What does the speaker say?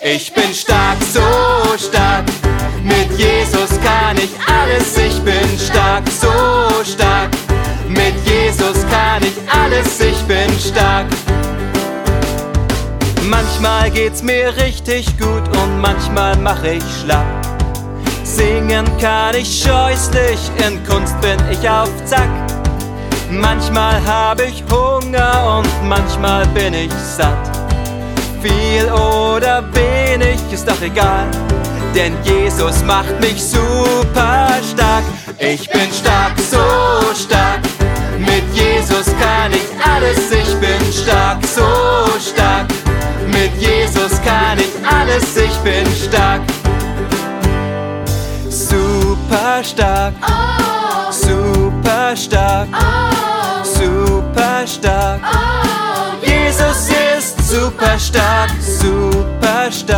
Ich bin stark, so stark. Mit Jesus kann ich alles. Ich bin stark, so stark. Mit Jesus kann ich alles. Ich bin stark. Manchmal geht's mir richtig gut und manchmal mach ich schlapp. Singen kann ich scheußlich, in Kunst bin ich auf Zack. Manchmal hab ich Hunger und manchmal bin ich satt. Viel oder wenig ist doch egal, denn Jesus macht mich super stark. Ich bin stark, so stark. Mit Jesus kann ich alles. Ich bin stark, so stark. Mit Jesus kann ich alles. Ich bin stark. Super stark. Oh, Super stark. oh, Super stark. oh, Jesus ist super stark, super stark.